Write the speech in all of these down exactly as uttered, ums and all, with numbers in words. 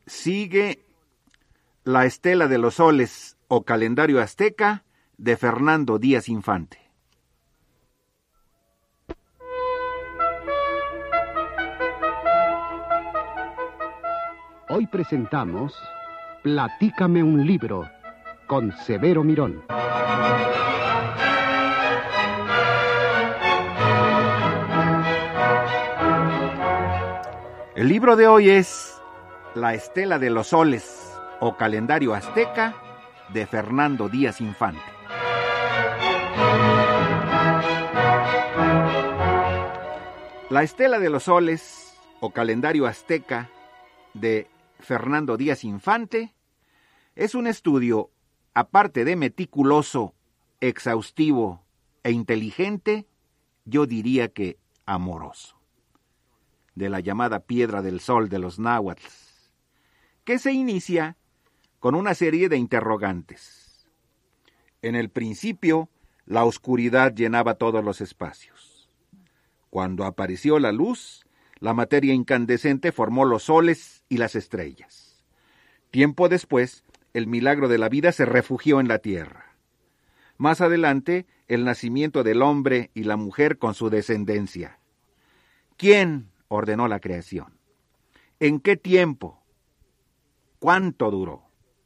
Sigue La Estela de los Soles o Calendario Azteca de Fernando Díaz Infante. Hoy presentamos Platícame un libro con Severo Mirón. El libro de hoy es La Estela de los Soles o Calendario Azteca de Fernando Díaz Infante. La Estela de los Soles o Calendario Azteca de Fernando Díaz Infante es un estudio, aparte de meticuloso, exhaustivo e inteligente, yo diría que amoroso, de la llamada Piedra del Sol de los náhuatl, que se inicia con una serie de interrogantes. En el principio, la oscuridad llenaba todos los espacios. Cuando apareció la luz, la materia incandescente formó los soles y las estrellas. Tiempo después, el milagro de la vida se refugió en la tierra. Más adelante, el nacimiento del hombre y la mujer con su descendencia. ¿Quién ordenó la creación? ¿En qué tiempo? ¿Cuánto duró?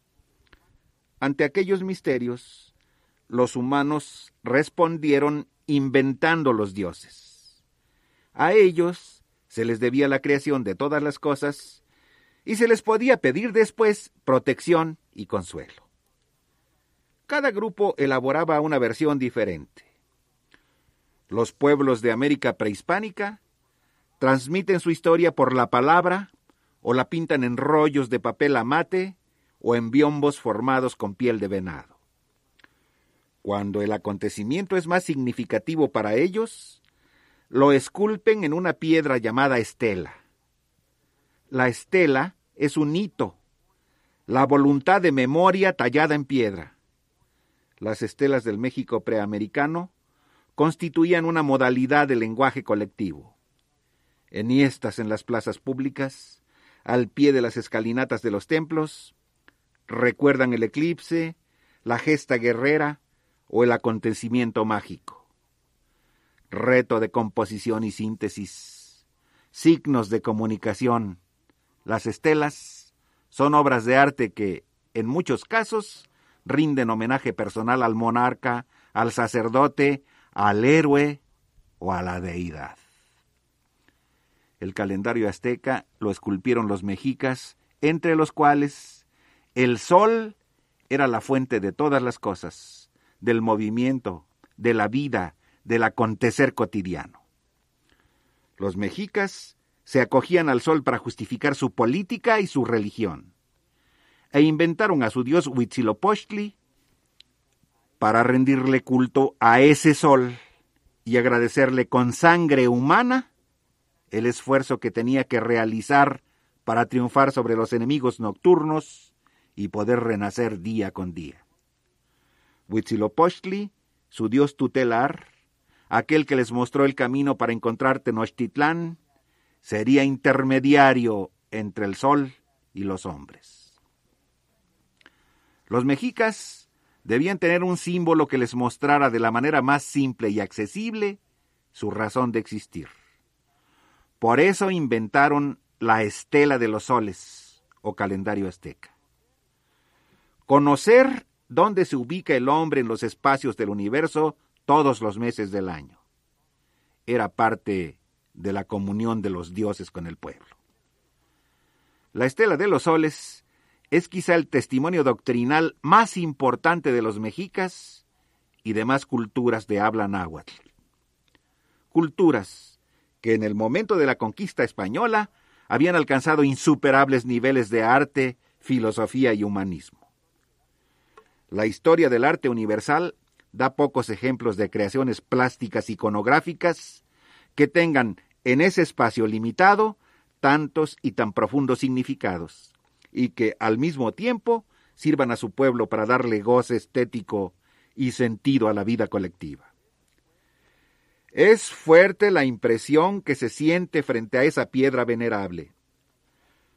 Ante aquellos misterios, los humanos respondieron inventando los dioses. A ellos se les debía la creación de todas las cosas y se les podía pedir después protección y consuelo. Cada grupo elaboraba una versión diferente. Los pueblos de América prehispánica transmiten su historia por la palabra o la pintan en rollos de papel amate o en biombos formados con piel de venado. Cuando el acontecimiento es más significativo para ellos, lo esculpen en una piedra llamada estela. La estela es un hito, la voluntad de memoria tallada en piedra. Las estelas del México preamericano constituían una modalidad de lenguaje colectivo. Enhiestas en las plazas públicas, al pie de las escalinatas de los templos, recuerdan el eclipse, la gesta guerrera o el acontecimiento mágico. Reto de composición y síntesis, signos de comunicación. Las estelas son obras de arte que, en muchos casos, rinden homenaje personal al monarca, al sacerdote, al héroe o a la deidad. El calendario azteca lo esculpieron los mexicas, entre los cuales el sol era la fuente de todas las cosas, del movimiento, de la vida, del acontecer cotidiano. Los mexicas se acogían al sol para justificar su política y su religión, e inventaron a su dios Huitzilopochtli para rendirle culto a ese sol y agradecerle con sangre humana el esfuerzo que tenía que realizar para triunfar sobre los enemigos nocturnos y poder renacer día con día. Huitzilopochtli, su dios tutelar, aquel que les mostró el camino para encontrar Tenochtitlán, sería intermediario entre el sol y los hombres. Los mexicas debían tener un símbolo que les mostrara de la manera más simple y accesible su razón de existir. Por eso inventaron la Estela de los Soles o calendario azteca. Conocer dónde se ubica el hombre en los espacios del universo todos los meses del año. Era parte de la comunión de los dioses con el pueblo. La Estela de los Soles es quizá el testimonio doctrinal más importante de los mexicas y demás culturas de habla náhuatl. Culturas que en el momento de la conquista española habían alcanzado insuperables niveles de arte, filosofía y humanismo. La historia del arte universal da pocos ejemplos de creaciones plásticas iconográficas que tengan en ese espacio limitado tantos y tan profundos significados, y que al mismo tiempo sirvan a su pueblo para darle goce estético y sentido a la vida colectiva. Es fuerte la impresión que se siente frente a esa piedra venerable.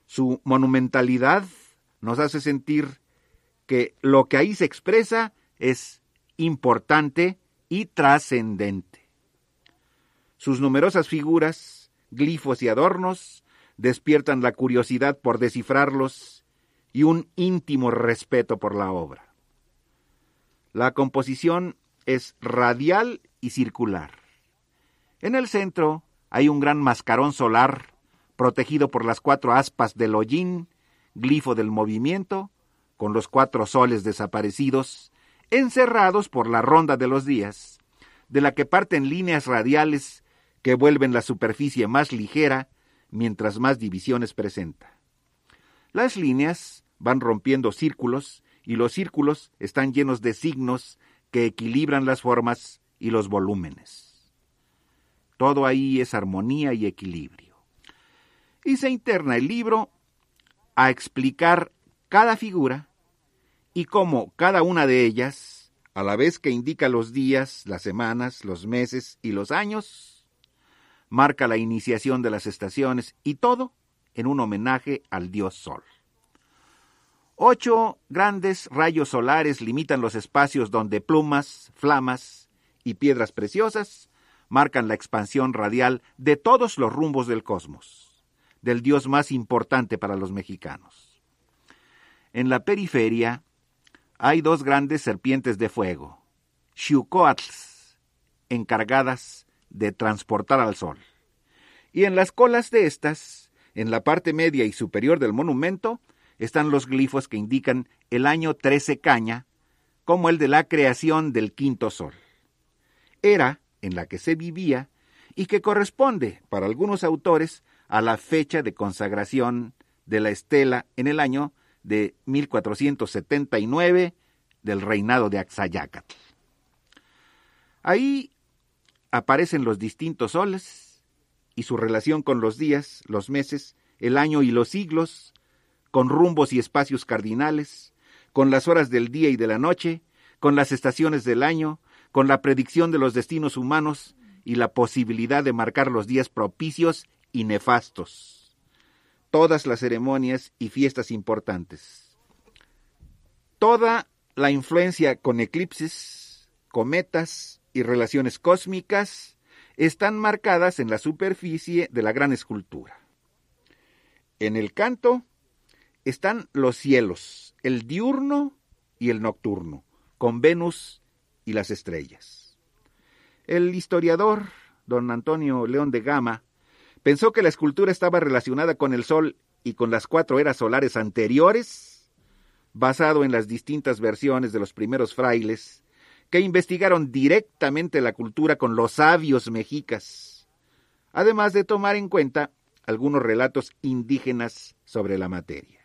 Su monumentalidad nos hace sentir que lo que ahí se expresa es importante y trascendente. Sus numerosas figuras, glifos y adornos despiertan la curiosidad por descifrarlos y un íntimo respeto por la obra. La composición es radial y circular. En el centro hay un gran mascarón solar protegido por las cuatro aspas del hollín, glifo del movimiento, con los cuatro soles desaparecidos, encerrados por la ronda de los días, de la que parten líneas radiales que vuelven la superficie más ligera, mientras más divisiones presenta. Las líneas van rompiendo círculos, y los círculos están llenos de signos que equilibran las formas y los volúmenes. Todo ahí es armonía y equilibrio. Y se interna el libro a explicar cada figura y cómo cada una de ellas, a la vez que indica los días, las semanas, los meses y los años, marca la iniciación de las estaciones, y todo en un homenaje al dios Sol. Ocho grandes rayos solares limitan los espacios donde plumas, flamas y piedras preciosas marcan la expansión radial de todos los rumbos del cosmos, del dios más importante para los mexicanos. En la periferia hay dos grandes serpientes de fuego, Xiucoatls, encargadas de transportar al sol. Y en las colas de estas, en la parte media y superior del monumento, están los glifos que indican el año trece caña, como el de la creación del quinto sol. Era en la que se vivía y que corresponde, para algunos autores, a la fecha de consagración de la estela en el año de mil cuatrocientos setenta y nueve del reinado de Axayácatl. Ahí aparecen los distintos soles y su relación con los días, los meses, el año y los siglos, con rumbos y espacios cardinales, con las horas del día y de la noche, con las estaciones del año, con la predicción de los destinos humanos y la posibilidad de marcar los días propicios y nefastos. Todas las ceremonias y fiestas importantes. Toda la influencia con eclipses, cometas y relaciones cósmicas están marcadas en la superficie de la gran escultura. En el canto están los cielos, el diurno y el nocturno, con Venus y las estrellas. El historiador, don Antonio León de Gama, pensó que la escultura estaba relacionada con el Sol y con las cuatro eras solares anteriores, basado en las distintas versiones de los primeros frailes que investigaron directamente la cultura con los sabios mexicas, además de tomar en cuenta algunos relatos indígenas sobre la materia.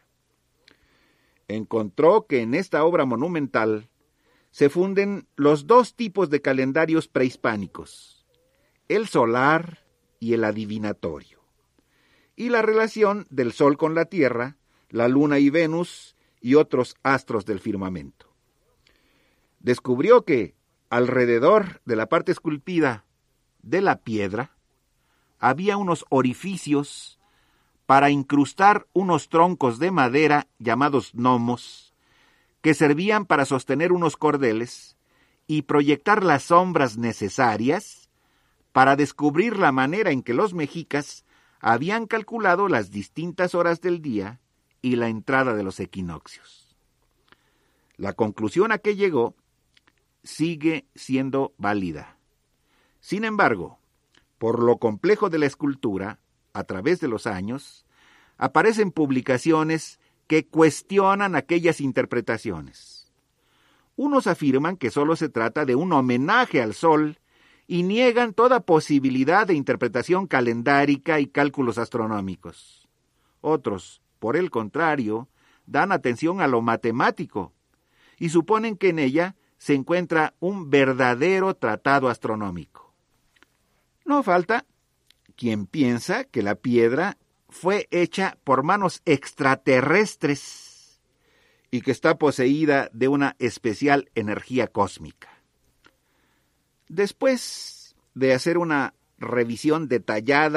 Encontró que en esta obra monumental se funden los dos tipos de calendarios prehispánicos, el solar y el adivinatorio, y la relación del Sol con la Tierra, la Luna y Venus y otros astros del firmamento. Descubrió que alrededor de la parte esculpida de la piedra había unos orificios para incrustar unos troncos de madera llamados gnomos, que servían para sostener unos cordeles y proyectar las sombras necesarias para descubrir la manera en que los mexicas habían calculado las distintas horas del día y la entrada de los equinoccios. La conclusión a que llegó sigue siendo válida. Sin embargo, por lo complejo de la escultura, a través de los años, aparecen publicaciones que cuestionan aquellas interpretaciones. Unos afirman que solo se trata de un homenaje al Sol y niegan toda posibilidad de interpretación calendárica y cálculos astronómicos. Otros, por el contrario, dan atención a lo matemático y suponen que en ella se encuentra un verdadero tratado astronómico. No falta quien piensa que la piedra fue hecha por manos extraterrestres y que está poseída de una especial energía cósmica. Después de hacer una revisión detallada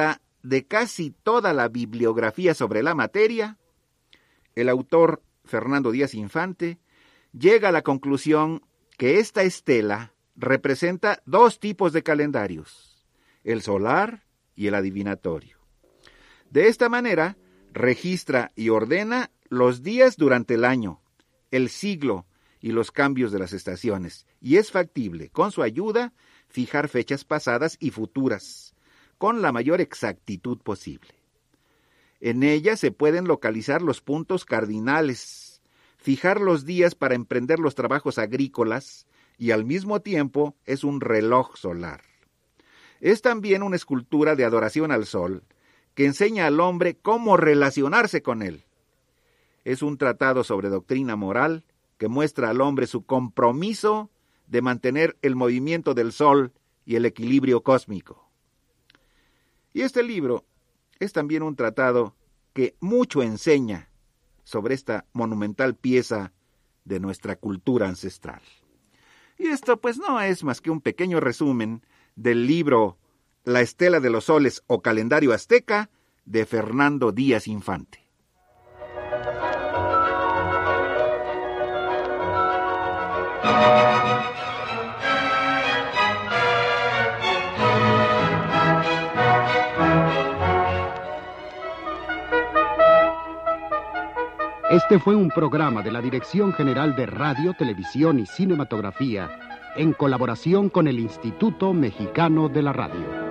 de casi toda la bibliografía sobre la materia, el autor Fernando Díaz Infante llega a la conclusión que esta estela representa dos tipos de calendarios, el solar y el adivinatorio. De esta manera, registra y ordena los días durante el año, el siglo y los cambios de las estaciones, y es factible, con su ayuda, fijar fechas pasadas y futuras, con la mayor exactitud posible. En ella se pueden localizar los puntos cardinales, fijar los días para emprender los trabajos agrícolas, y al mismo tiempo es un reloj solar. Es también una escultura de adoración al sol, que enseña al hombre cómo relacionarse con él. Es un tratado sobre doctrina moral que muestra al hombre su compromiso de mantener el movimiento del sol y el equilibrio cósmico. Y este libro es también un tratado que mucho enseña sobre esta monumental pieza de nuestra cultura ancestral. Y esto pues no es más que un pequeño resumen del libro La estela de los soles o calendario azteca de Fernando Díaz Infante. Este fue un programa de la Dirección General de Radio, Televisión y Cinematografía, en colaboración con el Instituto Mexicano de la Radio.